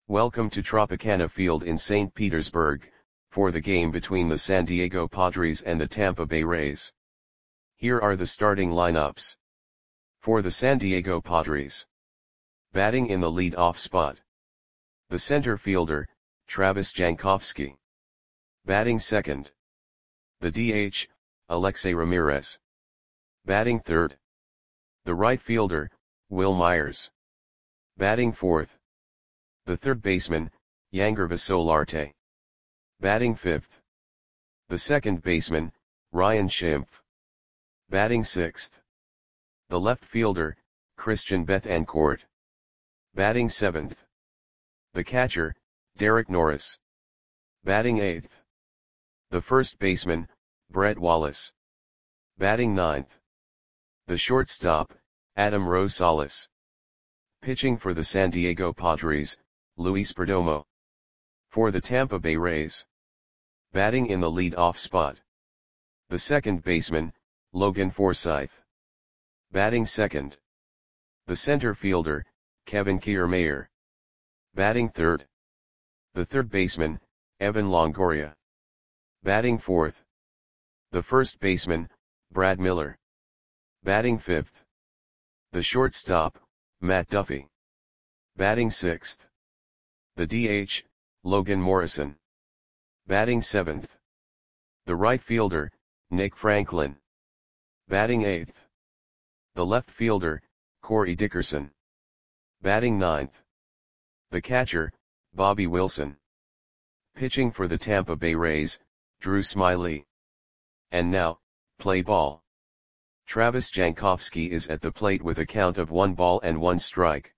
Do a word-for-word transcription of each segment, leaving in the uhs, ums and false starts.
Welcome to Tropicana Field in Saint Petersburg, for the game between the San Diego Padres and the Tampa Bay Rays. Here are the starting lineups. For the San Diego Padres. Batting in the lead-off spot. The center fielder, Travis Jankowski. Batting second. The D H, Alexei Ramirez. Batting third. The right fielder, Wil Myers. Batting fourth. The third baseman, Yangervis Solarte. Batting fifth. The second baseman, Ryan Schimpf. Batting sixth. The left fielder, Christian Bethancourt. Batting seventh. The catcher, Derek Norris. Batting eighth. The first baseman, Brett Wallace. Batting ninth. The shortstop, Adam Rosales. Pitching for the San Diego Padres, Luis Perdomo. For the Tampa Bay Rays. Batting in the lead-off spot. The second baseman, Logan Forsythe. Batting second. The center fielder, Kevin Kiermaier. Batting third. The third baseman, Evan Longoria. Batting fourth. The first baseman, Brad Miller. Batting fifth. The shortstop, Matt Duffy. Batting sixth. The D H, Logan Morrison. Batting seventh. The right fielder, Nick Franklin. Batting eighth. The left fielder, Corey Dickerson. Batting ninth. The catcher, Bobby Wilson. Pitching for the Tampa Bay Rays, Drew Smyly. And now, play ball. Travis Jankowski is at the plate with a count of one ball and one strike.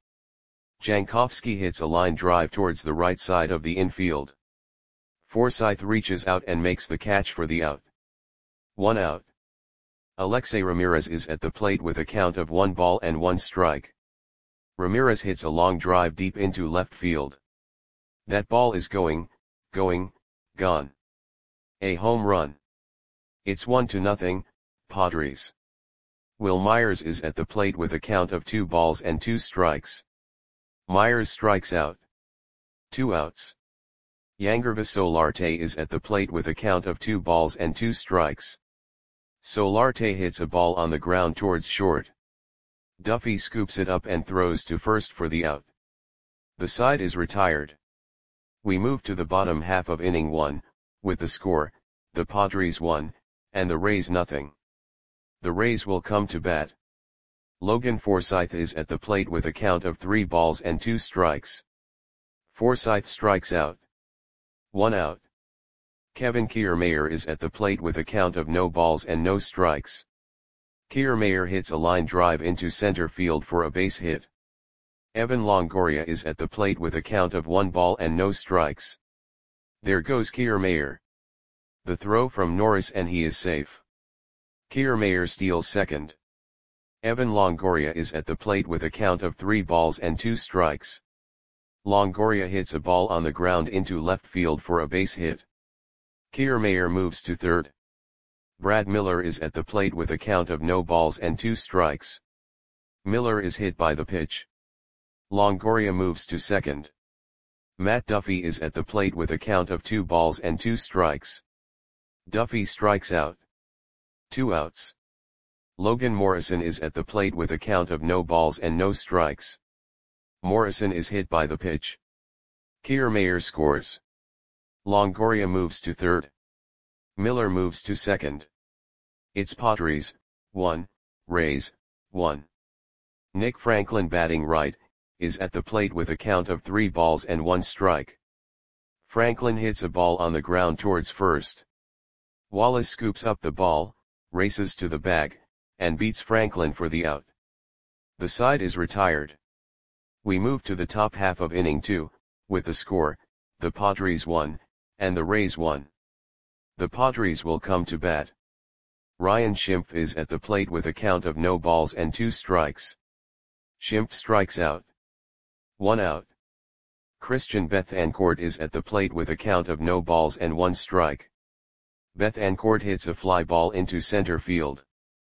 Jankowski hits a line drive towards the right side of the infield. Forsythe reaches out and makes the catch for the out. One out. Alexei Ramirez is at the plate with a count of one ball and one strike. Ramirez hits a long drive deep into left field. That ball is going, going, gone. A home run. It's one to nothing, Padres. Wil Myers is at the plate with a count of two balls and two strikes. Myers strikes out. Two outs. Yangervis Solarte is at the plate with a count of two balls and two strikes. Solarte hits a ball on the ground towards short. Duffy scoops it up and throws to first for the out. The side is retired. We move to the bottom half of inning one, with the score, the Padres one, and the Rays nothing. The Rays will come to bat. Logan Forsythe is at the plate with a count of three balls and two strikes. Forsythe strikes out. One out. Kevin Kiermaier is at the plate with a count of no balls and no strikes. Kiermaier hits a line drive into center field for a base hit. Evan Longoria is at the plate with a count of one ball and no strikes. There goes Kiermaier. The throw from Norris and he is safe. Kiermaier steals second. Evan Longoria is at the plate with a count of three balls and two strikes. Longoria hits a ball on the ground into left field for a base hit. Kiermaier moves to third. Brad Miller is at the plate with a count of no balls and two strikes. Miller is hit by the pitch. Longoria moves to second. Matt Duffy is at the plate with a count of two balls and two strikes. Duffy strikes out. Two outs. Logan Morrison is at the plate with a count of no balls and no strikes. Morrison is hit by the pitch. Kiermaier scores. Longoria moves to third. Miller moves to second. It's Padres, one, Rays, one. Nick Franklin batting right, is at the plate with a count of three balls and one strike. Franklin hits a ball on the ground towards first. Wallace scoops up the ball, races to the bag, and beats Franklin for the out. The side is retired. We move to the top half of inning two, with the score, the Padres one, and the Rays one. The Padres will come to bat. Ryan Schimpf is at the plate with a count of no balls and two strikes. Schimpf strikes out. One out. Christian Bethancourt is at the plate with a count of no balls and one strike. Bethancourt hits a fly ball into center field.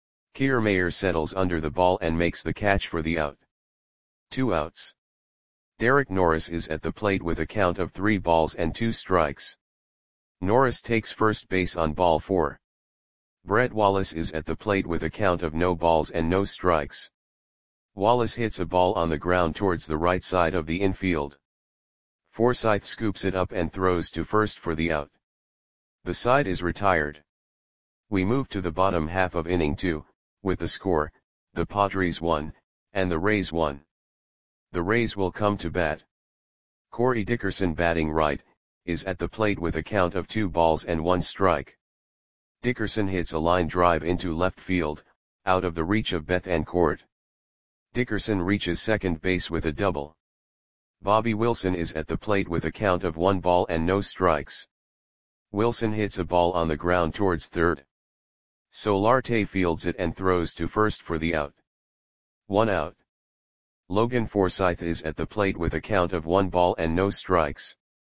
Kiermaier settles under the ball and makes the catch for the out. Two outs. Derek Norris is at the plate with a count of three balls and two strikes. Norris takes first base on ball four. Brett Wallace is at the plate with a count of no balls and no strikes. Wallace hits a ball on the ground towards the right side of the infield. Forsythe scoops it up and throws to first for the out. The side is retired. We move to the bottom half of inning two, with the score, the Padres one, and the Rays one. The Rays will come to bat. Corey Dickerson, batting right, is at the plate with a count of two balls and one strike. Dickerson hits a line drive into left field, out of the reach of Bethancourt. Dickerson reaches second base with a double. Bobby Wilson is at the plate with a count of one ball and no strikes. Wilson hits a ball on the ground towards third. Solarte fields it and throws to first for the out. One out. Logan Forsythe is at the plate with a count of one ball and no strikes.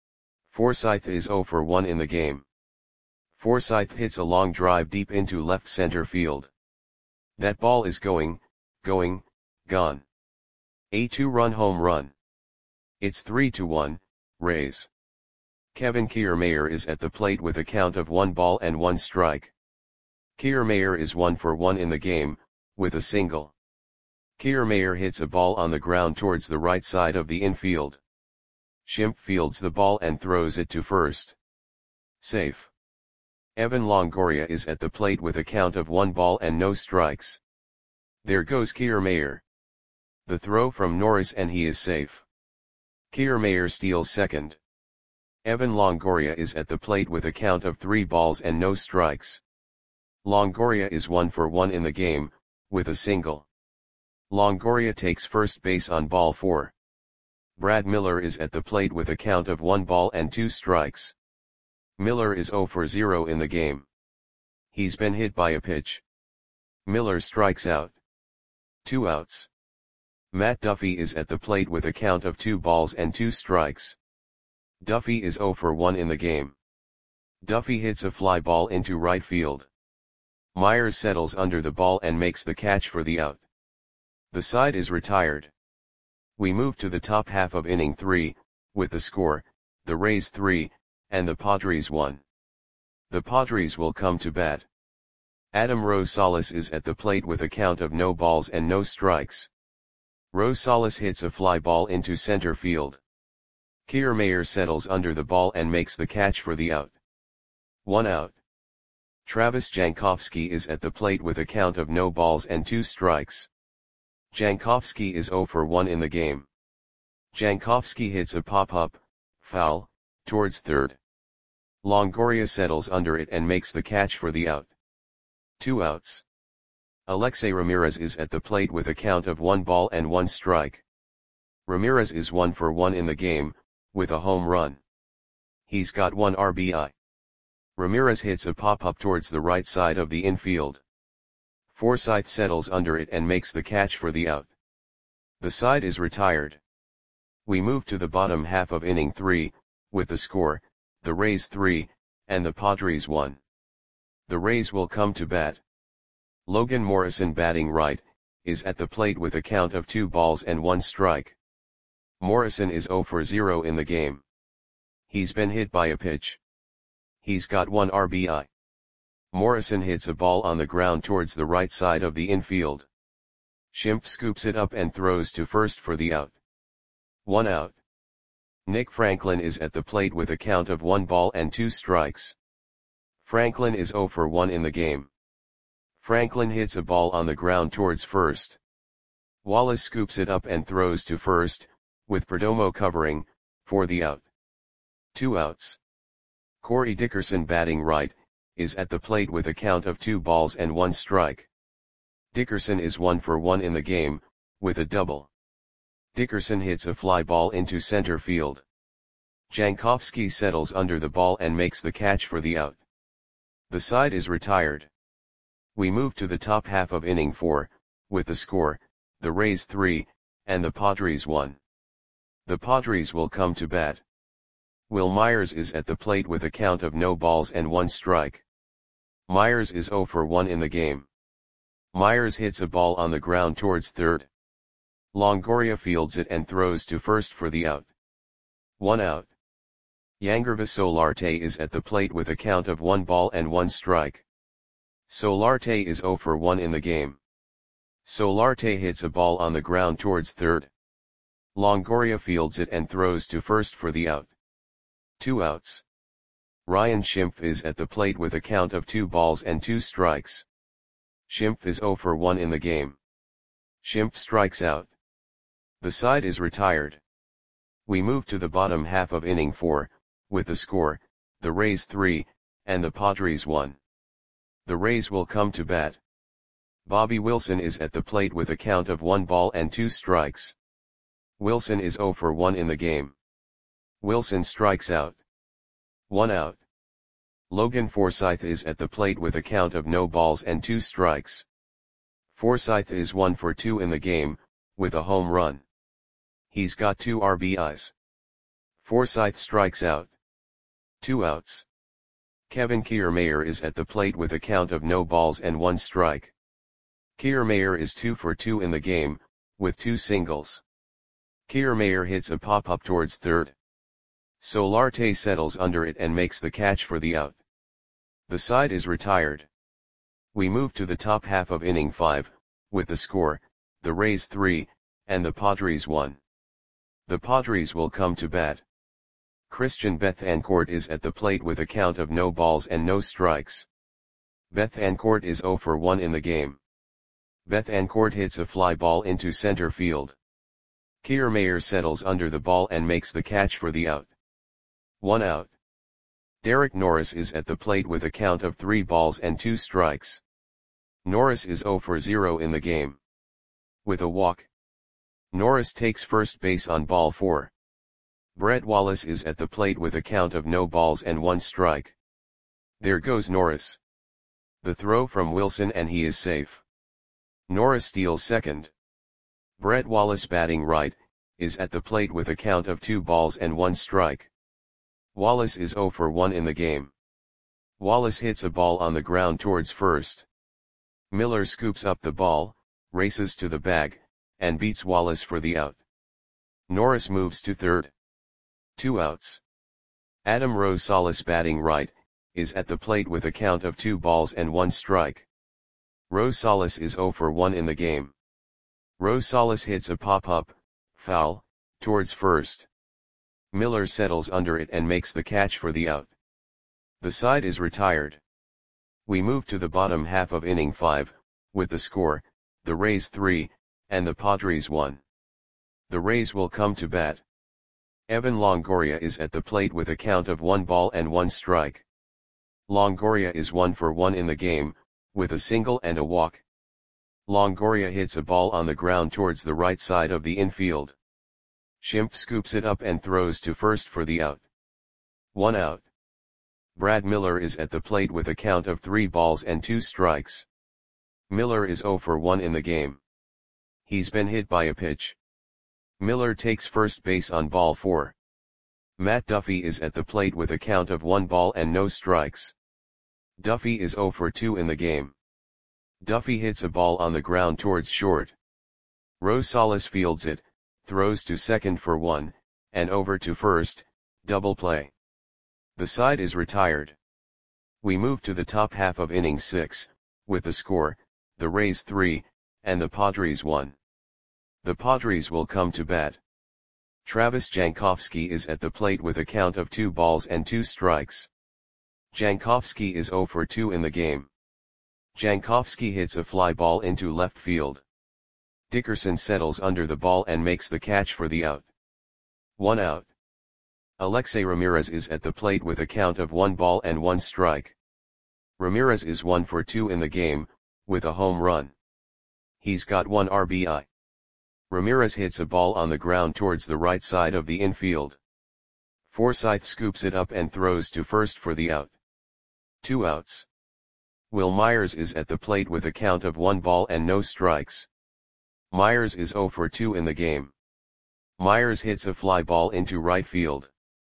Forsythe is zero for one in the game. Forsythe hits a long drive deep into left center field. That ball is going, going, gone. A two-run home run. It's three to one, Rays. Kevin Kiermaier is at the plate with a count of one ball and one strike. Kiermaier is one for one in the game, with a single. Kiermaier hits a ball on the ground towards the right side of the infield. Schimpf fields the ball and throws it to first. Safe. Evan Longoria is at the plate with a count of one ball and no strikes. There goes Kiermaier. The throw from Norris and he is safe. Kiermaier steals second. Evan Longoria is at the plate with a count of three balls and no strikes. Longoria is one for one in the game, with a single. Longoria takes first base on ball four. Brad Miller is at the plate with a count of one ball and two strikes. Miller is zero for zero in the game. He's been hit by a pitch. Miller strikes out. Two outs. Matt Duffy is at the plate with a count of two balls and two strikes. Duffy is zero for one in the game. Duffy hits a fly ball into right field. Myers settles under the ball and makes the catch for the out. The side is retired. We move to the top half of inning three, with the score, the Rays three, and the Padres one. The Padres will come to bat. Adam Rosales is at the plate with a count of no balls and no strikes. Rosales hits a fly ball into center field. Kiermaier settles under the ball and makes the catch for the out. One out. Travis Jankowski is at the plate with a count of no balls and two strikes. Jankowski is zero for one in the game. Jankowski hits a pop-up, foul, towards third. Longoria settles under it and makes the catch for the out. Two outs. Alexei Ramirez is at the plate with a count of one ball and one strike. Ramirez is one for one in the game, with a home run. He's got one R B I. Ramirez hits a pop-up towards the right side of the infield. Forsythe settles under it and makes the catch for the out. The side is retired. We move to the bottom half of inning three, with the score, the Rays three, and the Padres one. The Rays will come to bat. Logan Morrison, batting right, is at the plate with a count of two balls and one strike. Morrison is zero for zero in the game. He's been hit by a pitch. He's got one R B I. Morrison hits a ball on the ground towards the right side of the infield. Schimpf scoops it up and throws to first for the out. One out. Nick Franklin is at the plate with a count of one ball and two strikes. Franklin is zero for one in the game. Franklin hits a ball on the ground towards first. Wallace scoops it up and throws to first, with Perdomo covering, for the out. Two outs. Corey Dickerson, batting right, is at the plate with a count of two balls and one strike. Dickerson is one for one in the game, with a double. Dickerson hits a fly ball into center field. Jankowski settles under the ball and makes the catch for the out. The side is retired. We move to the top half of inning four, with the score, the Rays three, and the Padres one. The Padres will come to bat. Will Myers is at the plate with a count of no balls and one strike. Myers is zero for one in the game. Myers hits a ball on the ground towards third. Longoria fields it and throws to first for the out. One out. Yangervis Solarte is at the plate with a count of one ball and one strike. Solarte is zero for one in the game. Solarte hits a ball on the ground towards third. Longoria fields it and throws to first for the out. Two outs. Ryan Schimpf is at the plate with a count of two balls and two strikes. Schimpf is zero for one in the game. Schimpf strikes out. The side is retired. We move to the bottom half of inning four, with the score, the Rays three, and the Padres one. The Rays will come to bat. Bobby Wilson is at the plate with a count of one ball and two strikes. Wilson is zero for one in the game. Wilson strikes out. One out. Logan Forsythe is at the plate with a count of no balls and two strikes. Forsythe is one for two in the game, with a home run. He's got two R B Is. Forsythe strikes out. Two outs. Kevin Kiermaier is at the plate with a count of no balls and one strike. Kiermaier is two for two in the game, with two singles. Kiermaier hits a pop-up towards third. Solarte settles under it and makes the catch for the out. The side is retired. We move to the top half of inning five, with the score, the Rays three, and the Padres one. The Padres will come to bat. Christian Bethancourt is at the plate with a count of no balls and no strikes. Bethancourt is zero for one in the game. Bethancourt hits a fly ball into center field. Kiermaier settles under the ball and makes the catch for the out. One out. Derek Norris is at the plate with a count of three balls and two strikes. Norris is zero for zero in the game. With a walk. Norris takes first base on ball four. Brett Wallace is at the plate with a count of no balls and one strike. There goes Norris. The throw from Wilson and he is safe. Norris steals second. Brett Wallace, batting right, is at the plate with a count of two balls and one strike. Wallace is zero for one in the game. Wallace hits a ball on the ground towards first. Miller scoops up the ball, races to the bag, and beats Wallace for the out. Norris moves to third. Two outs. Adam Rosales, batting right, is at the plate with a count of two balls and one strike. Rosales is zero for one in the game. Rosales hits a pop-up, foul, towards first. Miller settles under it and makes the catch for the out. The side is retired. We move to the bottom half of inning five, with the score, the Rays three, and the Padres one. The Rays will come to bat. Evan Longoria is at the plate with a count of one ball and one strike. Longoria is one for one in the game, with a single and a walk. Longoria hits a ball on the ground towards the right side of the infield. Schimpf scoops it up and throws to first for the out. One out. Brad Miller is at the plate with a count of three balls and two strikes. Miller is zero for one in the game. He's been hit by a pitch. Miller takes first base on ball four. Matt Duffy is at the plate with a count of one ball and no strikes. Duffy is zero for two in the game. Duffy hits a ball on the ground towards short. Rosales fields it, throws to second for one, and over to first, double play. The side is retired. We move to the top half of inning six, with the score, the Rays three, and the Padres one. The Padres will come to bat. Travis Jankowski is at the plate with a count of two balls and two strikes. Jankowski is zero for two in the game. Jankowski hits a fly ball into left field. Dickerson settles under the ball and makes the catch for the out. One out. Alexei Ramirez is at the plate with a count of one ball and one strike. Ramirez is one for two in the game, with a home run. He's got one R B I. Ramirez hits a ball on the ground towards the right side of the infield. Forsythe scoops it up and throws to first for the out. Two outs. Will Myers is at the plate with a count of one ball and no strikes. Myers is zero for two in the game. Myers hits a fly ball into right field.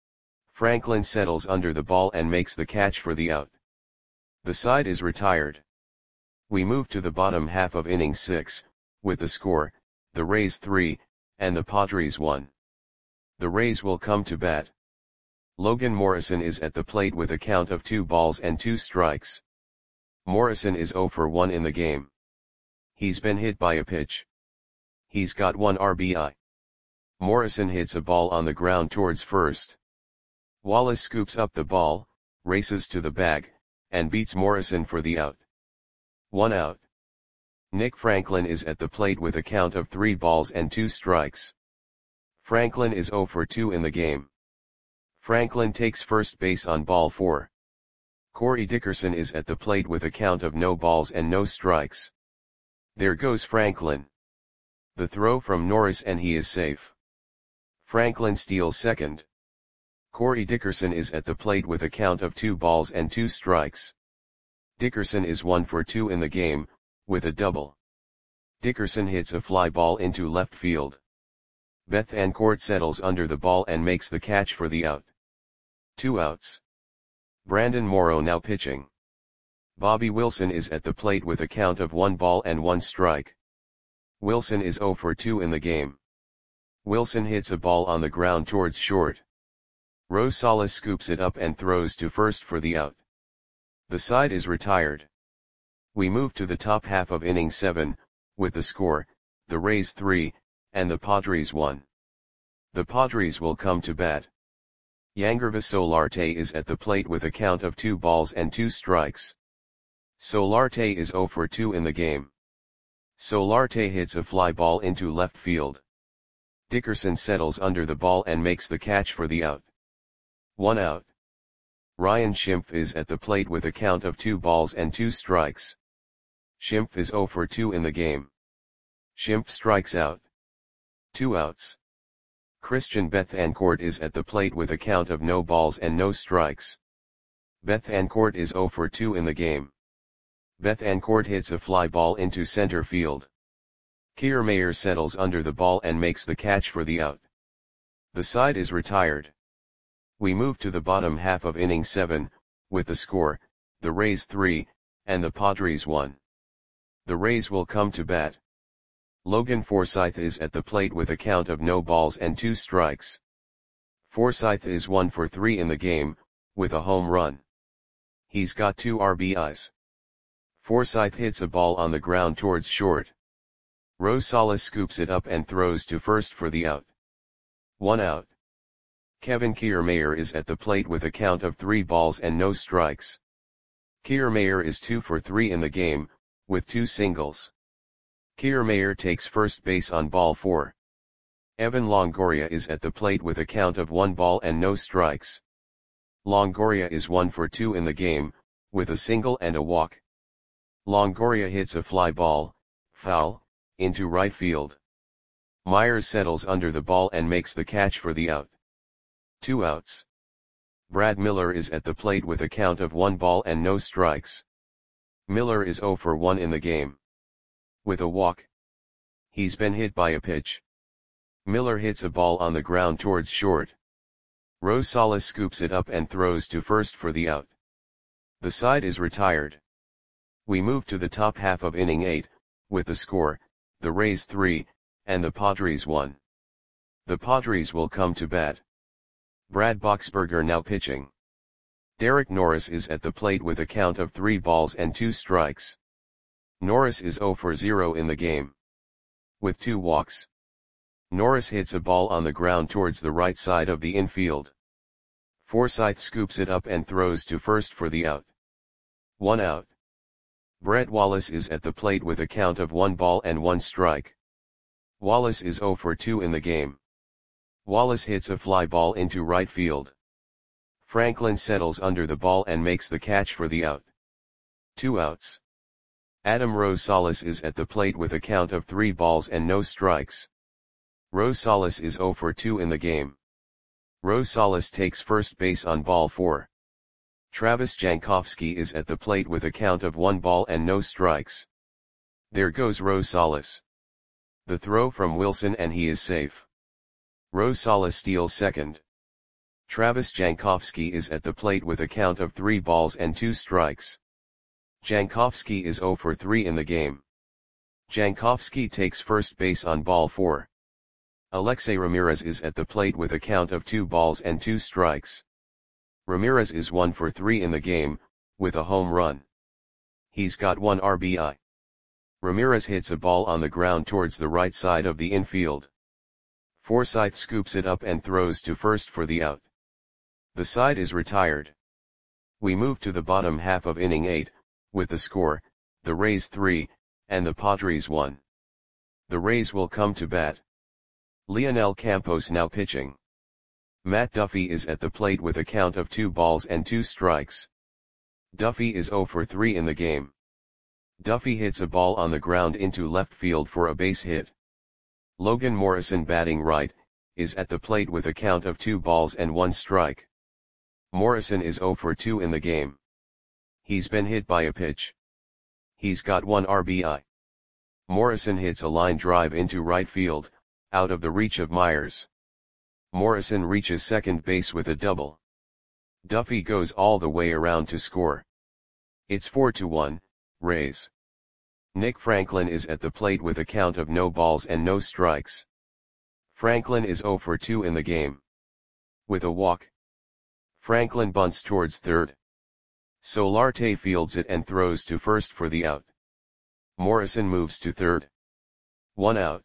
Franklin settles under the ball and makes the catch for the out. The side is retired. We move to the bottom half of inning six, with the score, the Rays three, and the Padres one. The Rays will come to bat. Logan Morrison is at the plate with a count of two balls and two strikes. Morrison is oh for one in the game. He's been hit by a pitch. He's got one R B I. Morrison hits a ball on the ground towards first. Wallace scoops up the ball, races to the bag, and beats Morrison for the out. One out. Nick Franklin is at the plate with a count of three balls and two strikes. Franklin is oh for two in the game. Franklin takes first base on ball four. Corey Dickerson is at the plate with a count of no balls and no strikes. There goes Franklin. The throw from Norris and he is safe. Franklin steals second. Corey Dickerson is at the plate with a count of two balls and two strikes. Dickerson is one for two in the game, with a double. Dickerson hits a fly ball into left field. Bethancourt settles under the ball and makes the catch for the out. Two outs. Brandon Morrow now pitching. Bobby Wilson is at the plate with a count of one ball and one strike. Wilson is oh for two in the game. Wilson hits a ball on the ground towards short. Rosales scoops it up and throws to first for the out. The side is retired. We move to the top half of inning seven, with the score, the Rays three, and the Padres one. The Padres will come to bat. Yangervis Solarte is at the plate with a count of two balls and two strikes. Solarte is oh for two in the game. Solarte hits a fly ball into left field. Dickerson settles under the ball and makes the catch for the out. One out. Ryan Schimpf is at the plate with a count of two balls and two strikes. Schimpf is oh for two in the game. Schimpf strikes out. Two outs. Christian Bethancourt is at the plate with a count of no balls and no strikes. Bethancourt is oh for two in the game. Bethancourt hits a fly ball into center field. Kiermaier settles under the ball and makes the catch for the out. The side is retired. We move to the bottom half of inning seven, with the score, the Rays three, and the Padres one. The Rays will come to bat. Logan Forsythe is at the plate with a count of no balls and two strikes. Forsythe is one for three in the game, with a home run. He's got two R B Is. Forsythe hits a ball on the ground towards short. Rosales scoops it up and throws to first for the out. One out. Kevin Kiermaier is at the plate with a count of three balls and no strikes. Kiermaier is two for three in the game, with two singles. Kiermaier takes first base on ball four. Evan Longoria is at the plate with a count of one ball and no strikes. Longoria is one for two in the game, with a single and a walk. Longoria hits a fly ball, foul, into right field. Myers settles under the ball and makes the catch for the out. Two outs. Brad Miller is at the plate with a count of one ball and no strikes. Miller is oh for one in the game. With a walk. He's been hit by a pitch. Miller hits a ball on the ground towards short. Rosales scoops it up and throws to first for the out. The side is retired. We move to the top half of inning eight, with the score, the Rays three, and the Padres one. The Padres will come to bat. Brad Boxberger now pitching. Derek Norris is at the plate with a count of three balls and two strikes. Norris is oh for zero in the game. With two walks. Norris hits a ball on the ground towards the right side of the infield. Forsythe scoops it up and throws to first for the out. One out. Brett Wallace is at the plate with a count of one ball and one strike. Wallace is oh for two in the game. Wallace hits a fly ball into right field. Franklin settles under the ball and makes the catch for the out. Two outs. Adam Rosales is at the plate with a count of three balls and no strikes. Rosales is oh for two in the game. Rosales takes first base on ball four. Travis Jankowski is at the plate with a count of one ball and no strikes. There goes Rosales. The throw from Wilson and he is safe. Rosales steals second. Travis Jankowski is at the plate with a count of three balls and two strikes. Jankowski is oh for three in the game. Jankowski takes first base on ball four. Alexei Ramirez is at the plate with a count of two balls and two strikes. Ramirez is one for three in the game, with a home run. He's got one R B I. Ramirez hits a ball on the ground towards the right side of the infield. Forsythe scoops it up and throws to first for the out. The side is retired. We move to the bottom half of inning eight, with the score, the Rays three, and the Padres one. The Rays will come to bat. Leonel Campos now pitching. Matt Duffy is at the plate with a count of two balls and two strikes. Duffy is zero for three in the game. Duffy hits a ball on the ground into left field for a base hit. Logan Morrison, batting right, is at the plate with a count of two balls and one strike. Morrison is zero for two in the game. He's been hit by a pitch. He's got one R B I. Morrison hits a line drive into right field, out of the reach of Myers. Morrison reaches second base with a double. Duffy goes all the way around to score. It's four to one, Rays. Nick Franklin is at the plate with a count of no balls and no strikes. Franklin is zero for two in the game. With a walk. Franklin bunts towards third. Solarte fields it and throws to first for the out. Morrison moves to third. One out.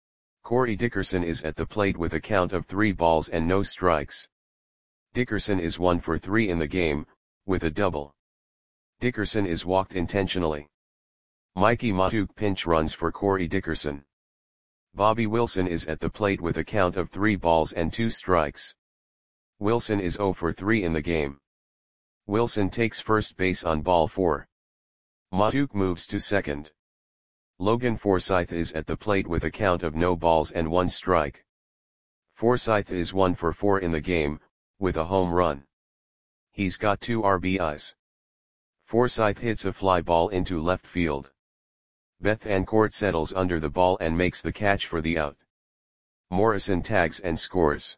Corey Dickerson is at the plate with a count of three balls and no strikes. Dickerson is one for three in the game, with a double. Dickerson is walked intentionally. Mikey Matuk pinch runs for Corey Dickerson. Bobby Wilson is at the plate with a count of three balls and two strikes. Wilson is zero for three in the game. Wilson takes first base on ball four. Matuk moves to second. Logan Forsythe is at the plate with a count of no balls and one strike. Forsythe is one for four in the game, with a home run. He's got two R B Is. Forsythe hits a fly ball into left field. Bethancourt settles under the ball and makes the catch for the out. Morrison tags and scores.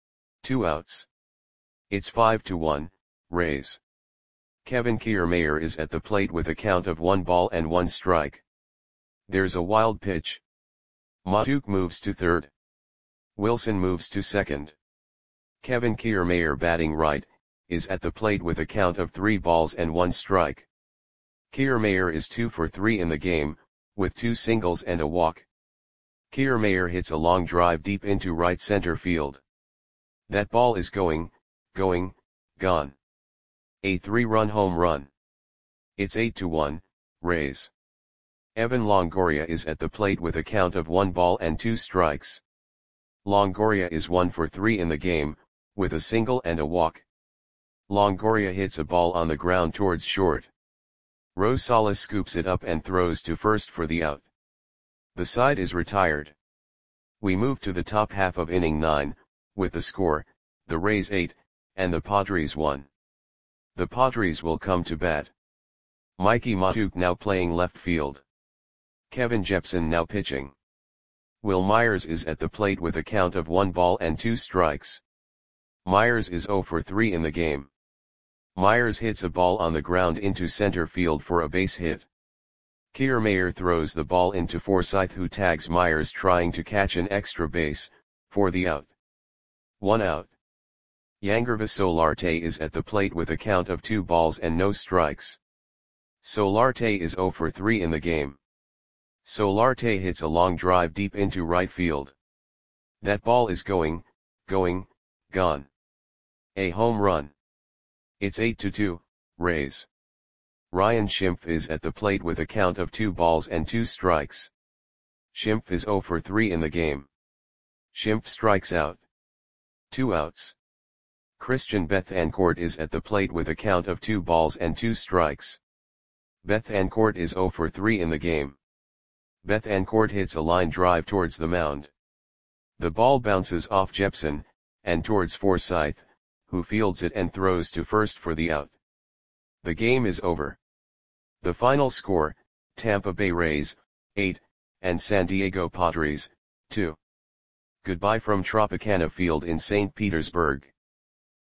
Two outs. It's five to one, Rays. Kevin Kiermaier is at the plate with a count of one ball and one strike. There's a wild pitch. Matuk moves to third. Wilson moves to second. Kevin Kiermaier, batting right, is at the plate with a count of three balls and one strike. Kiermaier is two for three in the game, with two singles and a walk. Kiermaier hits a long drive deep into right center field. That ball is going, going, gone. A three-run home run. It's eight to one, Rays. Evan Longoria is at the plate with a count of one ball and two strikes. Longoria is one for three in the game, with a single and a walk. Longoria hits a ball on the ground towards short. Rosales scoops it up and throws to first for the out. The side is retired. We move to the top half of inning nine, with the score, the Rays eight, and the Padres one. The Padres will come to bat. Mikey Matuk now playing left field. Kevin Jepson now pitching. Will Myers is at the plate with a count of one ball and two strikes. Myers is zero for three in the game. Myers hits a ball on the ground into center field for a base hit. Kiermaier throws the ball into Forsythe, who tags Myers trying to catch an extra base, for the out. One out. Yangervis Solarte is at the plate with a count of two balls and no strikes. Solarte is zero for three in the game. Solarte hits a long drive deep into right field. That ball is going, going, gone. A home run. It's eight to two, Rays. Ryan Schimpf is at the plate with a count of two balls and two strikes. Schimpf is zero for three in the game. Schimpf strikes out. Two outs. Christian Bethancourt is at the plate with a count of two balls and two strikes. Bethancourt is zero for three in the game. Bethancourt hits a line drive towards the mound. The ball bounces off Jepson, and towards Forsythe, who fields it and throws to first for the out. The game is over. The final score, Tampa Bay Rays, eight, and San Diego Padres, two. Goodbye from Tropicana Field in Saint Petersburg.